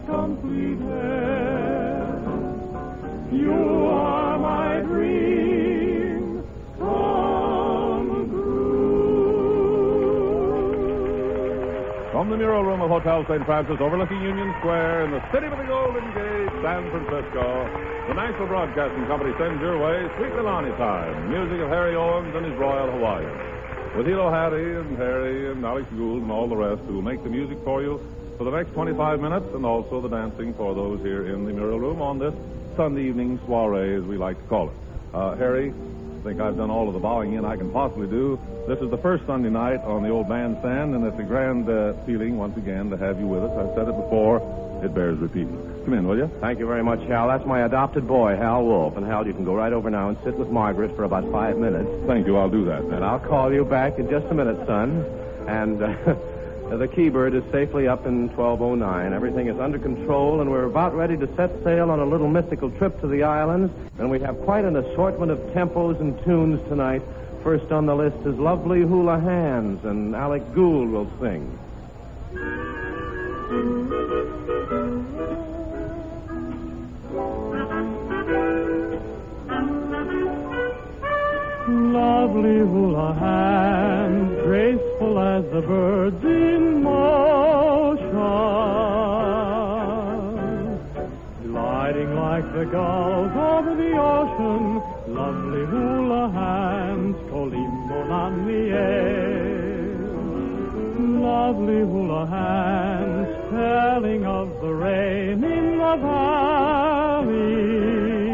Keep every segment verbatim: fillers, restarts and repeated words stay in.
completed. You are my dream come true. From the mural room of Hotel Saint Francis overlooking Union Square in the city with the Golden Gate, San Francisco, the National Broadcasting Company sends your way Sweet Milani Time, music of Harry Owens and his Royal Hawaiian. With Hilo Hattie and Harry and Alex Gould and all the rest who will make the music for you for the next twenty-five minutes and also the dancing for those here in the mural room on this Sunday evening soiree, as we like to call it. Uh, Harry, I think I've done all of the bowing in I can possibly do. This is the first Sunday night on the old bandstand, and it's a grand uh, feeling once again to have you with us. I've said it before. It bears repeating. Come in, will you? Thank you very much, Hal. That's my adopted boy, Hal Wolf. And, Hal, you can go right over now and sit with Margaret for about five minutes. Thank you. I'll do that. And I'll call you back in just a minute, son. And uh, the Keybird is safely up in twelve oh nine. Everything is under control, and we're about ready to set sail on a little mystical trip to the islands. And we have quite an assortment of tempos and tunes tonight. First on the list is Lovely Hula Hands, and Alec Gould will sing. Lovely hula hands, graceful as the birds in motion, gliding like the gulls over the ocean. Lovely hula hands, kolimmonanie. Lovely hula hands, telling of the rain in the valley,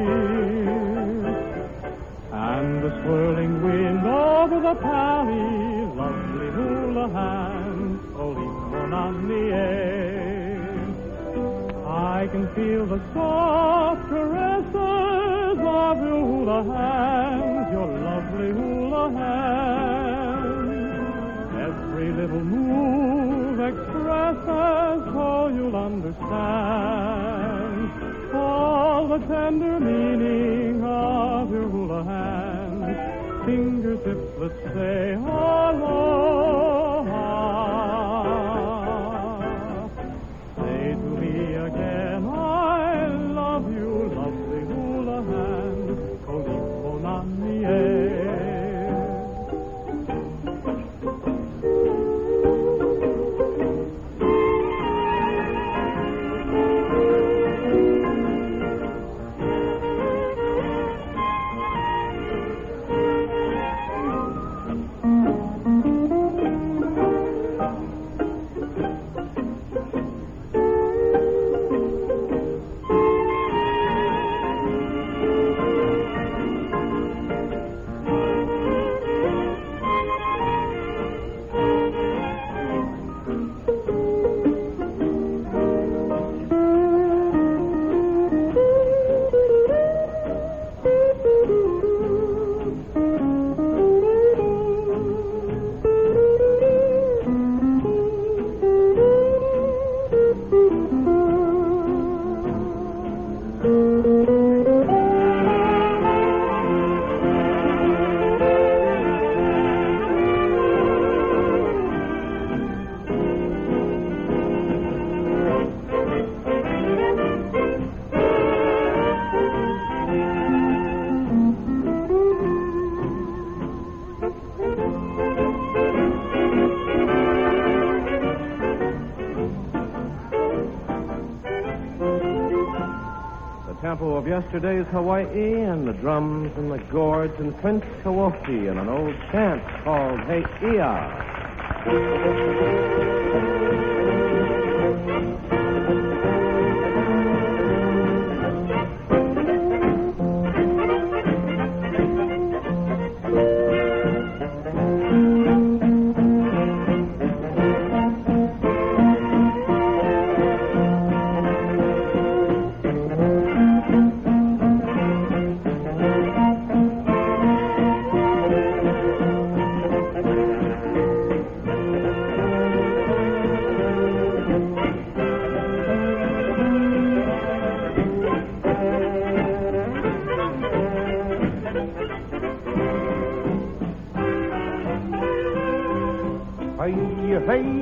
and the swirling wind over the pally. Lovely hula hands, kolimmonanie. I can feel the soft caresses of your hula hands, your lovely hula hands. Every little move expresses, so you'll understand all the tender meaning of your hula hands. Fingertips that say aloha. Say to me again, I love you, lovely hula hands, kolimmonanie. Of yesterday's Hawaii, and the drums and the gourds and Prince Kawoki, and an old chant called Hey Ia.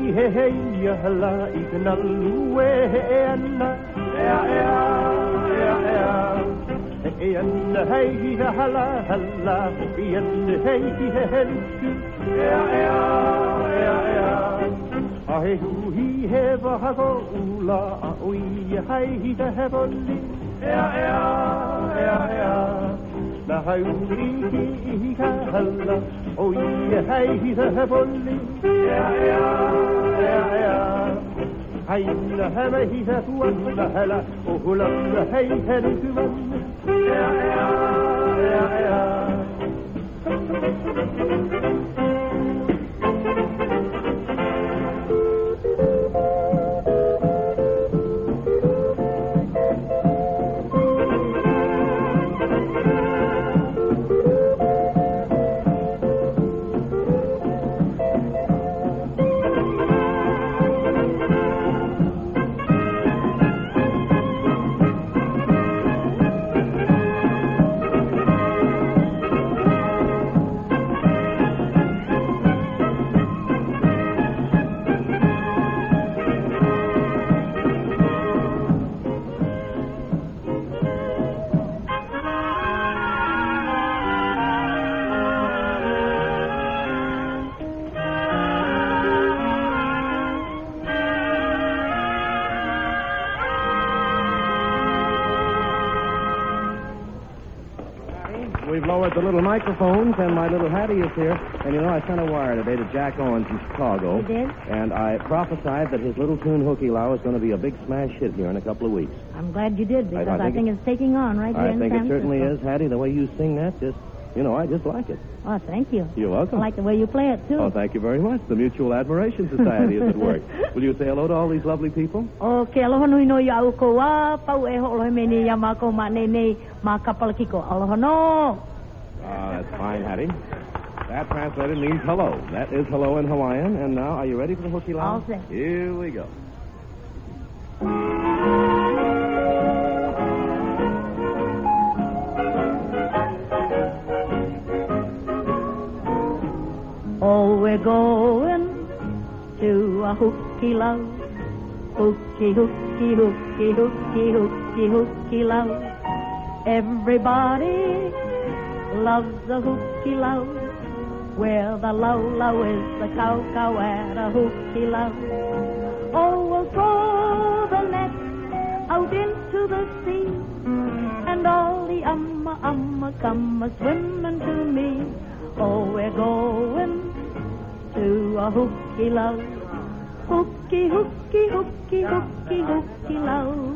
he he ya la ikna luwe anna ya ya ya ya and hey hala hala and hey hey ya ya ya ya I who he have a go ula oi hai he have only ya ya ya ya na hai uri hi hala oi hai he have only ya ya ya ya hai la hala hi have wala hala oh la hai had to ya ya ya ya We've lowered the little microphones, and my little Hattie is here. And, you know, I sent a wire today to Jack Owens in Chicago. You did? And I prophesied that his little tune, Hooky Lau, is going to be a big smash hit here in a couple of weeks. I'm glad you did, because I, I I think, think it, it's taking on right here I in think San it certainly Francisco. is, Hattie. The way you sing that, just, you know, I just like it. Oh, thank you. You're welcome. I like the way you play it, too. Oh, thank you very much. The Mutual Admiration Society is at work. Will you say hello to all these lovely people? O ke aloha nui no ia au ko wa, pau e ho'olo me ni ia ma ko ma nei nei ma kapalakiko. Aloha no! Ah, that's fine, Hattie. That translated means hello. That is hello in Hawaiian. And now, are you ready for the Hooky Lau? All set. Here we go. Oh, we're going to a Hooky Lau. Hooky, hooky, hooky, hooky, hooky, hooky Lau. Everybody loves a Hooky Lau. Where the lau lau is, the cow cow at a Hooky Lau. Oh, we'll throw the net out into the sea, and all the amma amma come a swimming to me. Oh, we're going to a Hooky Lau. Hooky, hooky, hooky, hooky, hooky Lau.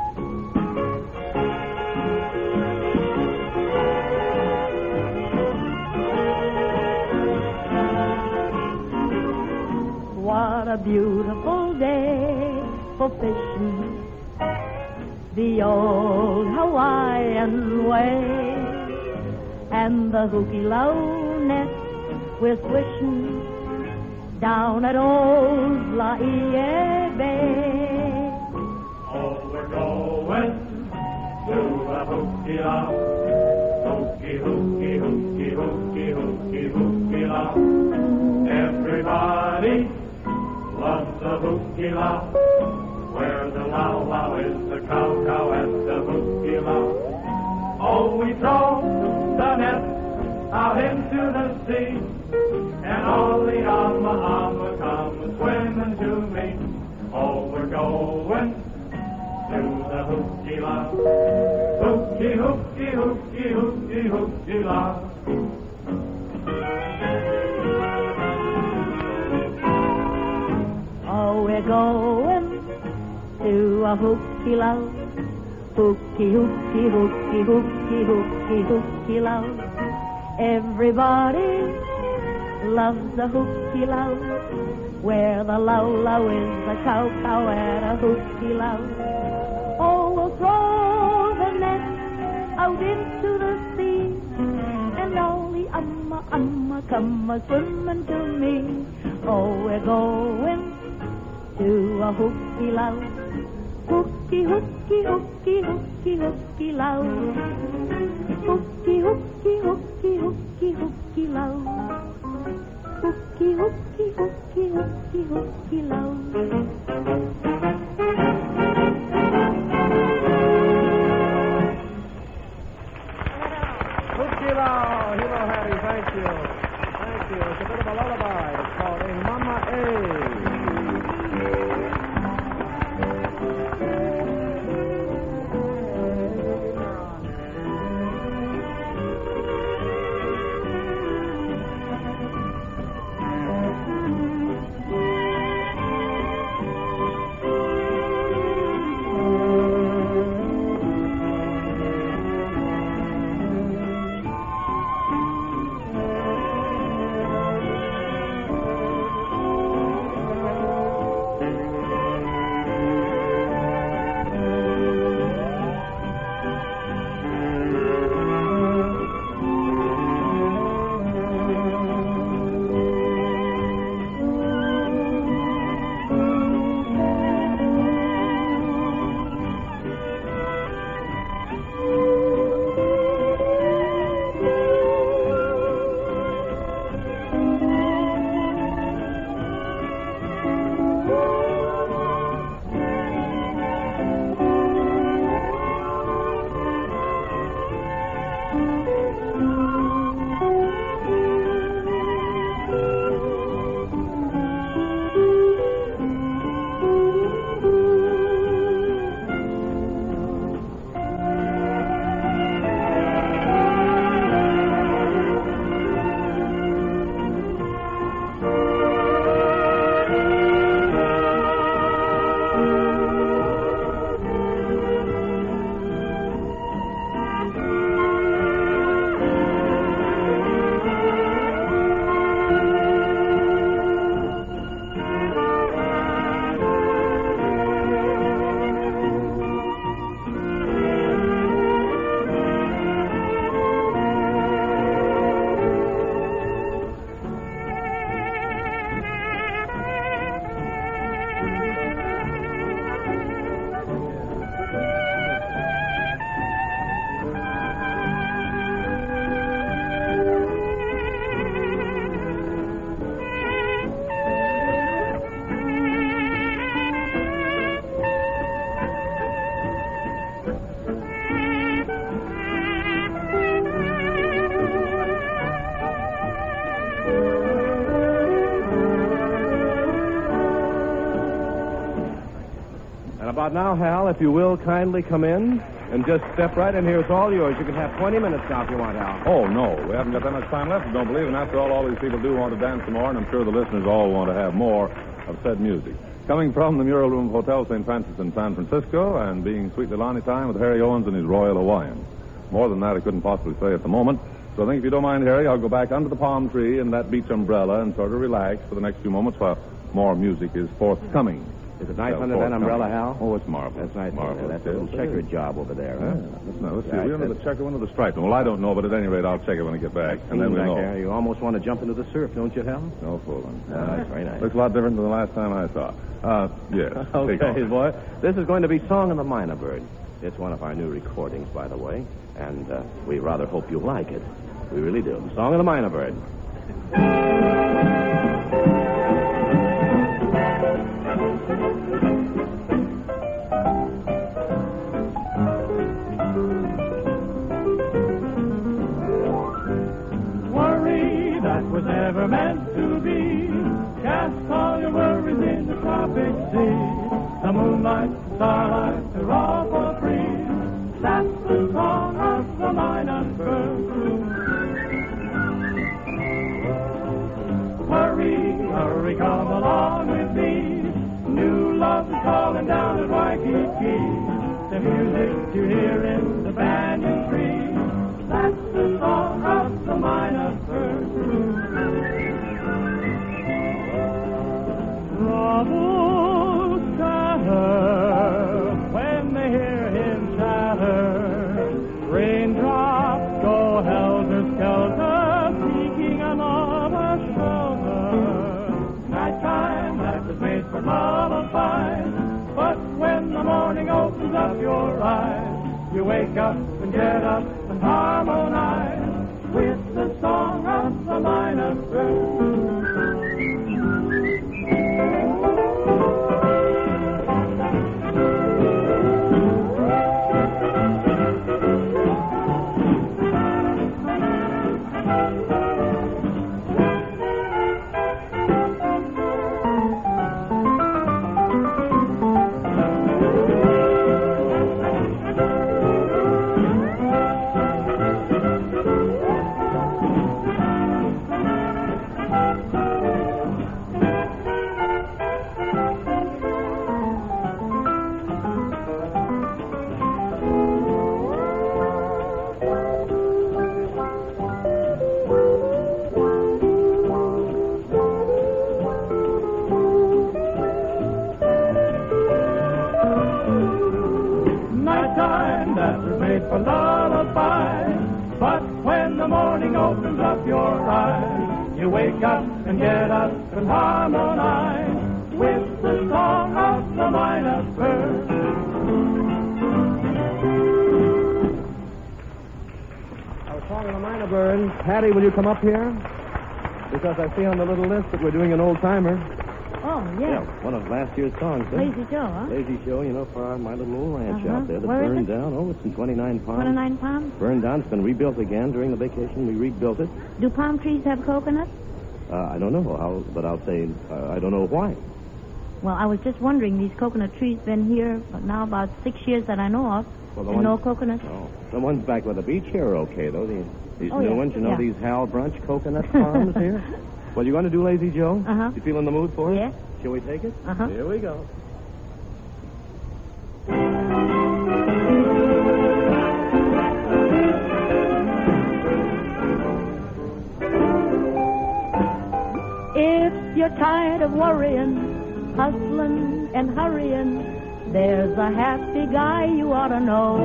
What a beautiful day for fishing, the old Hawaiian way. And the Hooky Lau net we're swishing down at old Laie Bay. Oh, we're going to a Hooky Lau. Hooky, hooky, hooky, hooky, hooky, hooky Lau. Everybody loves the Hooky Lau. Where the lau lau is, the cow cow at the Hooky Lau. Oh, we throw the net out into the sea, and all the amma amma come swimming to me. Oh, we're going to the Hooky Lau. Hooky, hooky, hooky, hooky, hooky Lau. Oh, we're going to a Hooky Lau. Hooky, hooky, hooky, hooky, hooky, hooky Lau. Everybody loves the Hooky Lau. Where the lau lau is, the cow cow at a Hooky Lau. Oh, we'll throw the net out into the sea, and all the amma amma come a swimming to me. Oh, we're going to a Hooky Lau. Hooky, hooky, hooky, hooky, hooky Lau. Hooky, hooky, hooky, hooky, hooky Lau. hooky, hooky, hooky, hooky, hooky love. Hooky Lao, Hilo Hattie, thank you. Thank you. It's a bit of a lullaby. It's called A Mama A. About now, Hal, if you will, kindly come in and just step right in here. It's all yours. You can have twenty minutes now if you want, Hal. Oh, no. We haven't got that much time left, I don't believe. And after all, all these people do want to dance some more, and I'm sure the listeners all want to have more of said music. Coming from the Mural Room Hotel Saint Francis in San Francisco, and being Sweet Lilani time with Harry Owens and his Royal Hawaiians. More than that, I couldn't possibly say at the moment. So I think if you don't mind, Harry, I'll go back under the palm tree and that beach umbrella and sort of relax for the next few moments while more music is forthcoming. Is it nice under that umbrella, Hal? Oh, it's marvelous. That's nice. Marvelous. That's a little checkered job over there. Huh? Yeah. Let's, no, let's see. Yeah, We're under the checker, one of the striped. Well, I don't know, but at any rate, I'll check it when I get back. And then we'll know. There. You almost want to jump into the surf, don't you, Hal? No fooling. No, that's very nice. Looks a lot different than the last time I saw it. Uh, yes. Okay, boy. This is going to be Song of the Minor Bird. It's one of our new recordings, by the way, and uh, we rather hope you like it. We really do. Song of the Minor Bird. Worry that was never meant to be. Cast all your worries in the tropic sea. The moonlight, the starlight, they're all for free. That's the song of the minor bird. Hurry, hurry, come along with me. New love is calling down at Waikiki. The music you hear in the banyan tree. That's the song of the minor bird. Troubles scatter when they hear him chatter. Raindrops go helter-skelter, seeking another shelter. Nighttime, that was made for lullabies. But when the morning opens up your eyes, you wake up and get up and harmonize with the song of the minor bird. time that was made for lullaby. But when the morning opens up your eyes, you wake up and get up and harmonize with the song of the minor bird. I was talking to Minor Bird. Patty, will you come up here? Because I see on the little list that we're doing an old-timer. Oh, yes. Yeah, one of last year's songs. Huh? Lazy Joe, huh? Lazy Joe, you know, for our, my little old ranch Uh-huh. out there that Where is burned it? down. Oh, it's in twenty-nine Palms. twenty-nine palms? Burned down. It's been rebuilt again during the vacation. We rebuilt it. Do palm trees have coconuts? Uh, I don't know how, but I'll say uh, I don't know why. Well, I was just wondering, these coconut trees been here but now about six years that I know of. Well, the and one- no coconuts? Oh, the ones back by the beach here are okay, though. The, these Oh, new yeah, ones, you know, yeah. these Hal Brunch coconut palms here. Well, you going to do Lazy Joe? Uh-huh. You feel in the mood for it? Yes. Shall we take it? Uh-huh. Here we go. If you're tired of worrying, hustling and hurrying, there's a happy guy you ought to know.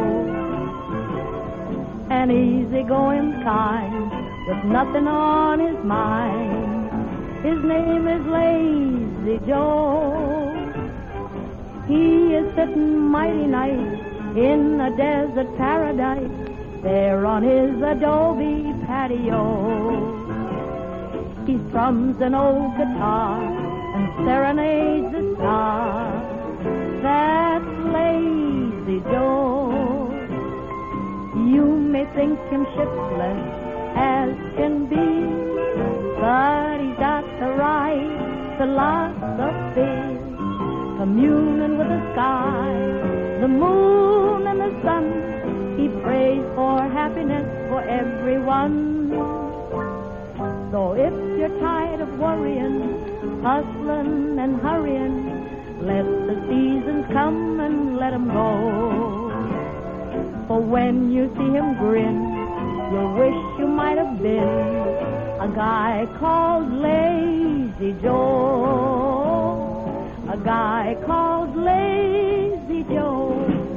An easygoing kind with nothing on his mind. His name is Lazy Joe. He is sitting mighty nice in a desert paradise there on his adobe patio. He strums an old guitar and serenades the stars. That's Lazy Joe. You may think him shiftless as can be, but he's got the right philosophy. Communing with the sky, the moon and the sun, he prays for happiness for everyone. So if you're tired of worrying, hustling and hurrying, let the seasons come and let 'em go. For when you see him grin, you'll wish you might have been a guy called Lazy Joe. A guy called Lazy Joe.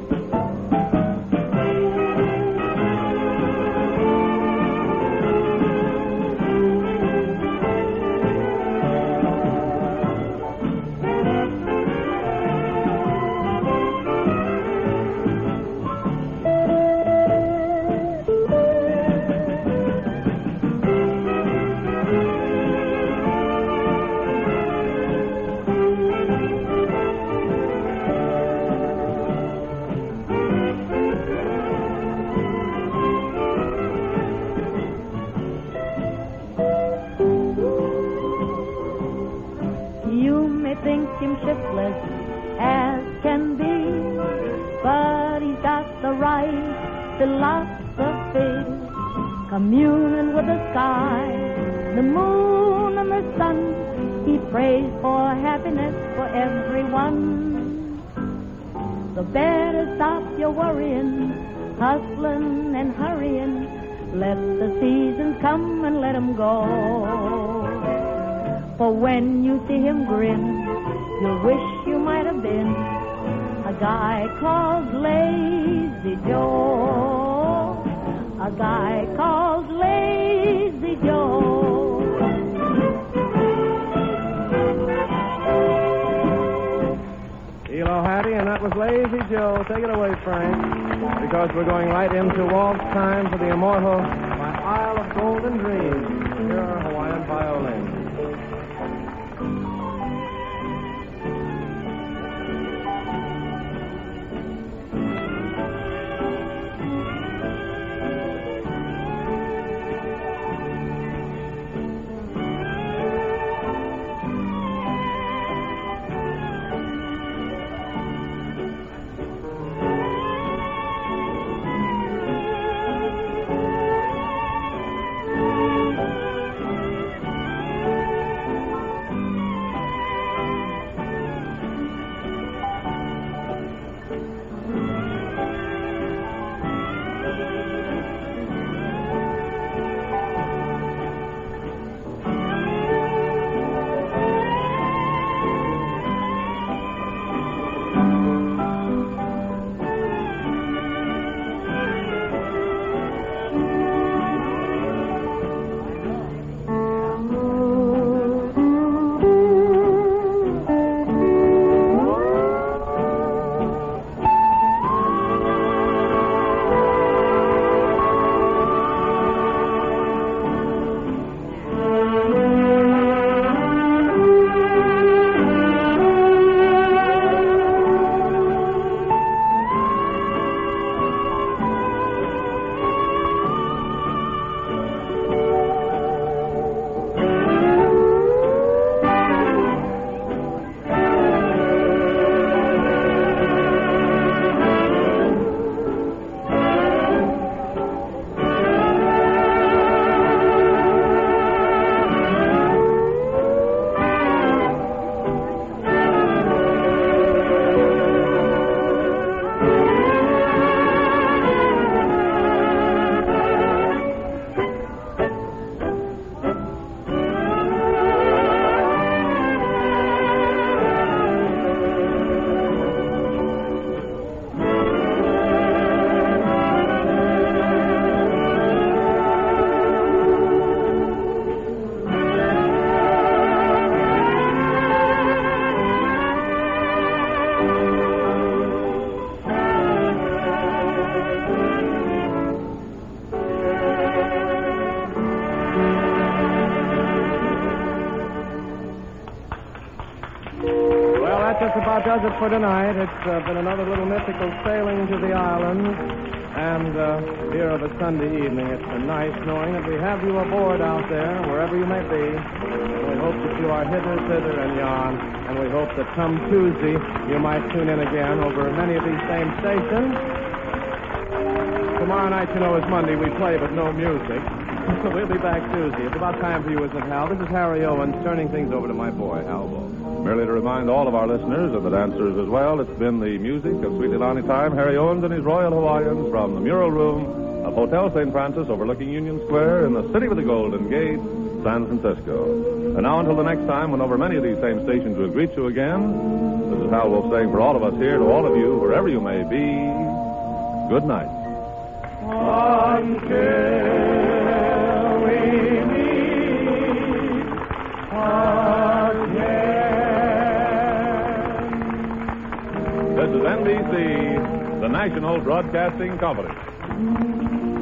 You may think him shiftless as can be, but he's got the right philosophy. Communing with the sky, the moon and the sun, he prays for happiness for everyone. So better stop your worrying, hustling and hurrying. Let the seasons come and let 'em go. For when you see him grin, you'll wish you might have been a guy called Lazy Joe. A guy called Lazy Joe. Elo Hattie, and that was Lazy Joe. Take it away, Frank. Because we're going right into waltz time for the immortal My Isle of Golden Dreams. Here are Hawaiian violins. does it for tonight. It's uh, been another little mythical sailing to the islands. And uh, here of a Sunday evening, it's been nice knowing that we have you aboard out there, wherever you may be. And we hope that you are hither, thither, and yon. And we hope that come Tuesday, you might tune in again over many of these same stations. Tomorrow night, you know, is Monday. We play, but no music. We'll be back Tuesday. It's about time for you, isn't it, Hal? This is Harry Owens, turning things over to my boy, Hal Wolf. Merely to remind all of our listeners and the dancers as well, it's been the music of Sweet Leilani Time, Harry Owens and his Royal Hawaiians from the Mural Room of Hotel Saint Francis overlooking Union Square in the city with the Golden Gate, San Francisco. And now until the next time, when over many of these same stations we'll greet you again, this is Hal Wolf saying for all of us here, to all of you, wherever you may be, good night. Until we meet again. This is N B C, the National Broadcasting Company.